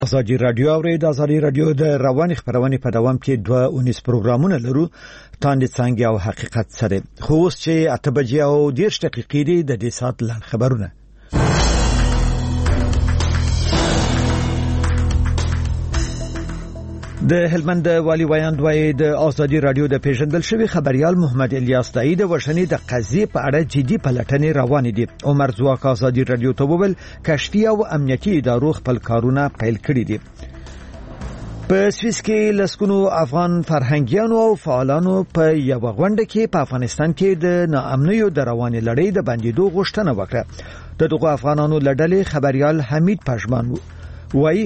ازادي رادیو اورید ازادي رادیو د رواني خبرونه په دوام کې 2 پروګرامونه لرو تاند څنګه او حقیقت سره خو اوس چې 8 بجې او 10 دقیقې دي د دې سات لاندې خبرونه د هلمند والی وایاند وای د ازادي رادیو د پیژندل شوی خبريال محمد الیاس دای د وشنی د قضیه په اړه جدي پلټنې روان دي. عمر زواک ازادي رادیو ته وویل کشفي او امنیتي ادارو خپل کارونه پیل کړي دي. په سویس کې لسکونو افغان فرهنګیانو او فعالانو په یو غونډه کې په افغانستان کې د ناامنیو د رواني لړۍ د بندیدو غوښتنه وکړه. دغه افغانانو لړلې خبريال حمید پژمان وای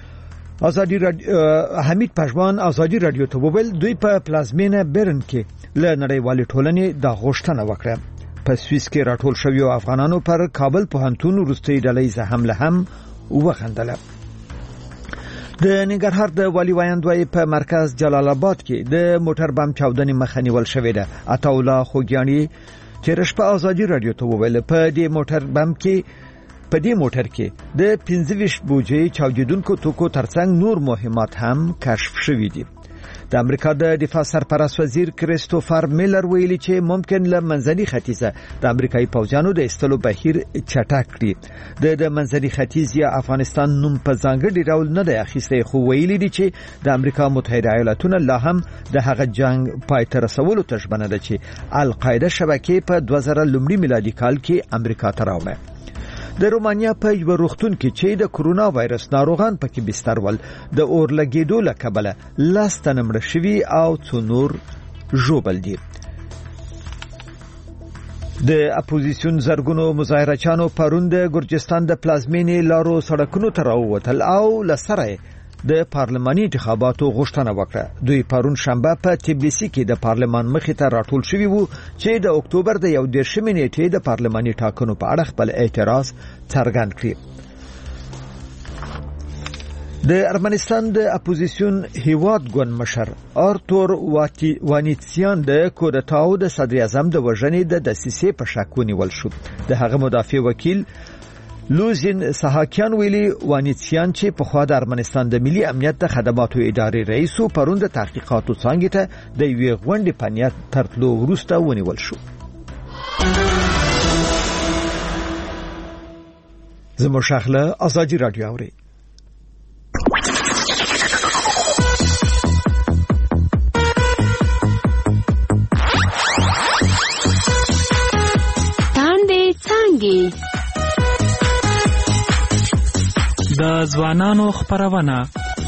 حمید پژمان ازادي رادیو ته وویل دوی په پلازمینه برن کې له نړیوالې ټولنې د غوښتنه وکړه. په سویس کې راټول شوی افغانانو پر کابل پوهنتون وروستي ډلې حمله هم وغندله. د ننګرهار د والی وایاندوی په مرکز جلال آباد کې د موټر بم چاودنې مخه نیول شوې ده. عطاالله خوګیانی چې رشپه ازادي رادیو ته وویل په دې موټر کې د 25 بوجي چاودیدونکو توکو ترڅنګ نور مهمات هم کشف شوي دي. د امریکا د دفاع سرپرست وزیر کریستوفر میلر ویلي چې ممکن له منځني ختیځه د امریکایي پوځیانو د استلو بهیر چټک کړي. د منځني ختیځ یا افغانستان نوم په ځانګړي ډول نه دی اخیستی خو ویلي دي چې د امریکا متحده ایالاتونه لا هم د هغه جنگ پای ته رسولو ته ژمنه ده چې القاعده شبکې په 2000 لومړي میلادي کال کې امریکا ته راوړه. د رومانیا په یو روغتون کې چې د کرونا وایرس ناروغان پکې بستر ول د اور لګیدو له کبله لاستنه مړ شوي او څو نور ژوبل دي. د اپوزیسیون زرګونو مظاهرچیانو پرون د ګرجستان د پلازمینې لارو سړکونو ته راووتل او لسره د پارلماني انتخاباتو غوښتنه وکړه. دوی پرون شنبه په تبلیسي کې د پارلمان مخې ته راټول شوي وو چې د اکتوبر د 11 نیټې د پارلماني ټاکنو په اړه خپل اعتراض څرګند کړي. د ارمنستان د اپوزیسیون هیواد ګوند مشر آرتور وانیتسیان د کودتاو د صدر اعظم د وژنې د دسیسې په شک ونیول شو. د هغه مدافع وکیل لوزین ساحاکیان ویلي وانیتسیان چې په خوا د ارمنستان د ملي امنیت د خدماتو ادارې رئیس او پرون د تحقیقاتو څنګه ته د یوې غونډې په نیت ترتلو وروسته ونیول شو. زموږ شاخله ازادي رادیو اوري. د ځوانانو خبرونه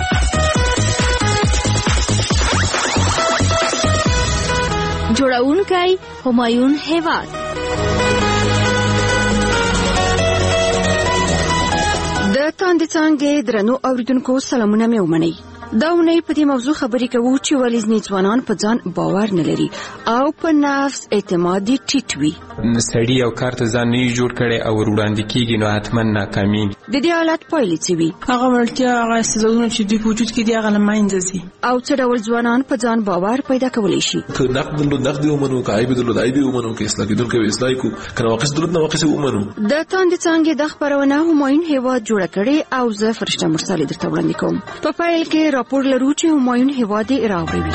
جوړونکی همایون هیواد. د تاند څنګه درنو اوریدونکو سلامونه مې ومنئ. دا ونې په دې موضوع خبرې کوو چې ولې ځینې ځوانان په ځان باور نه لري او په نفس اعتماد ټیټ وي. سړی او کار ته ځان نه جوړ کړي او وړاندې کیږي نو حتما ناکامي. د دې حالت پایلې څه وي؟ هغه ورته هغه استعدادونه چې د وجود کې دی هغه لمنځه ځي. او څه ډول ځوانان په ځان باور پیدا کولی شي؟ که نقد ومنو که عیب عیب ومنو که اصلاح کېدونکو اصلاح کو که نواقص نواقص ومنو. د تاند څنګه د خبرونه همایون هیواد جوړ کړي او زه فرشته مرسل درته وړاندې کوم. په پایل کې راپور لرو چې همایون هیواد راوړي.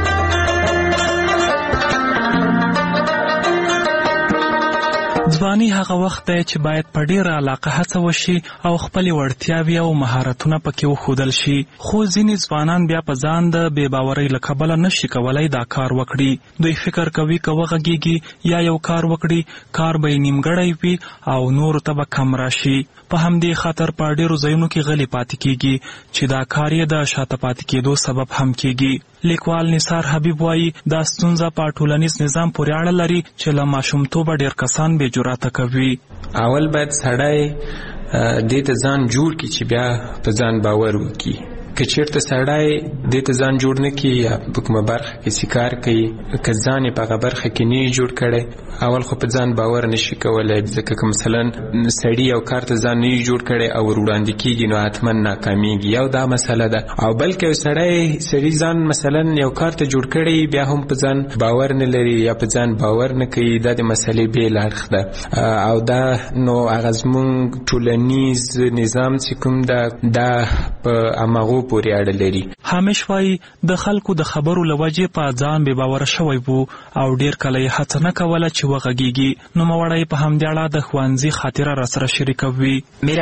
ځواني هغه وخت دی چې باید په ډیره علاقه هڅه وشي او خپل وړتیاوې او مهارتونه پکې وښودل شي. خو ځینې ځوانان بیا په ځان د بې باورۍ له کبله نشي کولای دا کار وکړي. دوی فکر کوي که وغږیږي یا یو کار وکړي کار به یې نیمګړی وي او نورو ته به کم راشي. په همدې خاطر په ډیرو ځایونو کې غلی پاتې کیږي چې دا کار یې د شاته پاتې کېدو سبب هم کیږي. لیکوال نثار حبیب وایي دا ستونزه په ټولنیز نظام پورې اړه لري چې له ماشومتوبه ډیر کسان بې جرأته کوي. اول باید سړی دې ته ځان جوړ کړي چې بیا په ځان باور وکړي. که چیرته سړی دې ته ځان جوړ نه کړي یا په کومه برخه کې سکار کوي که ځان یې په هغه برخه کې نه جوړ کړی اول خو په ځان باور نشي کولی ځکه که مثلا سړي یو کار ته ځان نه جوړ کړی او وړاندې کېږي نو حتما ناکامیږي یو دا مسله ده او بلکې یو سړی ځان مثلا یو کار ته جوړ کړی بیا هم په ځان باور نه لري یا په ځان باور نه کوي دا د مسلې بېل اړخ ده او دا نو هغه زموږ ټولنیز نظام چې کوم ده دا په هماغو پورې اړه لري. حامش وایي د خلکو د خبرو له وجې په ځان بې باوره شوی و او ډېر کله یې هڅه نه کوله چې وغږېږي. نوموړی په همدې اړه د ښوونځي خاطره راسره شریکوي.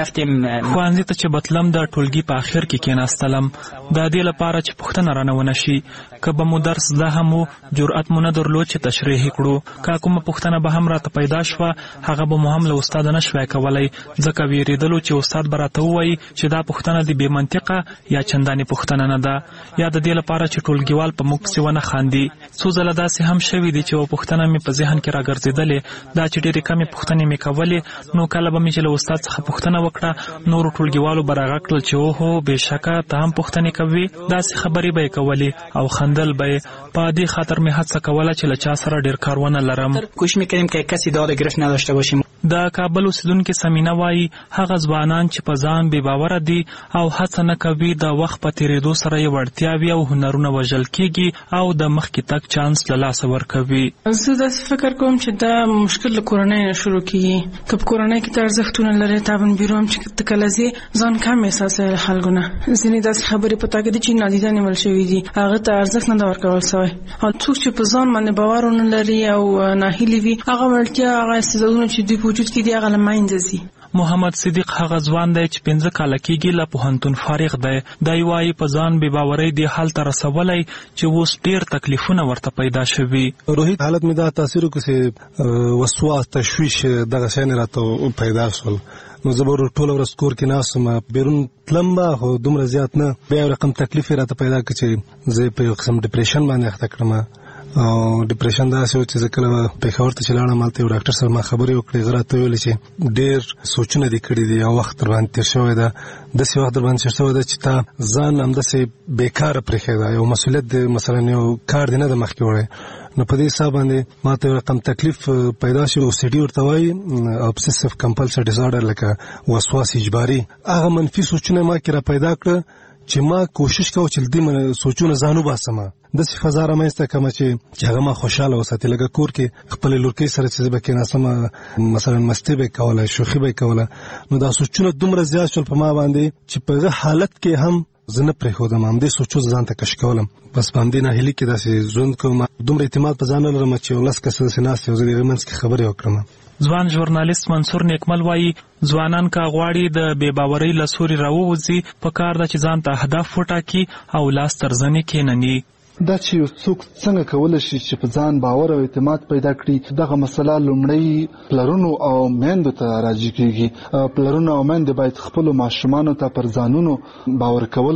ښوونځي ته چې بتلم د ټولګي په آخر کې کېناستلم د دې لپاره چې پوښتنه رانه ونه شي که به مو درس زده هم و جرأت مو نه درلود چې تشریح یې کړو که کومه پوښتنه به هم راته پیدا شوه هغه به مو هم له استاده نه شوی کولی ځکه ویرېدلو چې استاد به راته ووایي چې دا پوښتنه د بې منطقه یا چندانې پوښتنه نه ده یا د دې لپاره چې ټولګیوال په موږ پسې ونه خاندي. څو ځله داسې هم شوي دي چې یوه پوښتنه مې په ذهن کې راګرځېدلې دا چې ډېرې کمې پوښتنې مې کولې نو کله به مې چې له استاد څخه پوښتنه وکړه نورو ټولګیوالو به راغږ کړل چې اوهو بېشکه ته هم پوښتنې کوي داسې خبرې به یې کولې او خندل به یې. په دې خاطر مې هڅه کوله چې له چا سره ډېر کار ونه لرم. کوشش می‌کردیم که کسی داد گرفت نداشته باشیم. د کابل اوسیدونکي سمینا وایي هغه ځوانان چې په ځان بې باوره دي او هڅه نه کوي د وخت په تېرېدو سره یې وړتیاوې او هنرونه وژل کېږي او د مخکې تګ چانس له لاسه ورکوي. زه داسې فکر کوم چې دا مشکل له کورنۍ نه شروع کېږي. که په کورنۍ کې ته ارزښتونه لرې تابن بیرو هم چې ته کله ځې ځان کم احساسوې له خلکو نه. ځینې داسې خبرې په تا کې دي چې نادیده نیول شوي دي هغه ته ارزښت نه ده ورکول سوی او څوک چې په ځان باندې باور ونه لري او ناهیلي وي هغه وړتیا هغه استعدادونه چې دوی په وجود کې دي هغه له منځه ځي. محمد صدیق هغه ځوان دی چې 15 کاله کېږي له پوهنتون فارغ دی. دی وایي په ځان بې باورۍ دې حال ته رسولی چې اوس ډېر تکلیفونه ورته پیدا شوي. روحي حالت مې دا تاثیر وکړو چې وسواس تشویش دغه شیان راته پیدا شول نو زه به ټوله ورځ کور کې ناست وم بیرون تلم به خو دومره زیات نه بیا یو رقم تکلیف یې راته پیدا کړ چې زه په یو قسم ډپریشن باندې اخته کړم او ډپریشن داسې و چې زه کله پېښور ته چې لاړم هلته یو ډاکټر سره ما خبرې وکړې هغه راته وویل چې ډېر سوچونه دې کړي دي او وخت در باندې تېر شوی ده داسې وخت در باندې تېر شوی ده چې تا ځان همداسې بېکاره پرېښی ده یو مسؤلیت دی مثلا یو کار دې نه ده مخکې وړی نو په دې حساب باندې ما ته یو رقم تکلیف پیدا شي او OCD ورته وایي obsessive compulsive disorder لکه وسواس اجباري هغه منفي سوچونه ما کې را پیدا کړه چې ما کوشش کوم چې دې سوچونه ځان وباسم داسې فضا رامنځته کړم چې هغه ما خوشحاله وساتي لکه کور کې خپلې لورکۍ سره چې زه به کېناستم مثلا مستي به یې کوله شوخي به یې کوله نو دا سوچونه دومره زیات شول په ما باندې چې په هغه حالت کې هم زه نه پرېښودم همدې سوچو ځان ته کش کولم بس په همدې ناهیلي کې داسې ژوند کوم دومره اعتماد په ځان نه لرم چې یو 10 کسه داسې ناست یو زه د هغې منځ کې خبرې وکړم. ځوان ژورنالیست منصور نیکمل وایي ځوانان که غواړي د بې باورۍ له سوري راووځي په کار ده چې ځان ته اهداف وټاکي او لاس تر زنې کېنني. دا چې یو څوک څنګه کولی شي چې په ځان باور او اعتماد پیدا کړي دغه مسله لومړی پلرونو او میندو ته راجع کېږي. پلرونه او میندې باید خپلو ماشومانو ته پر ځانونو باور کول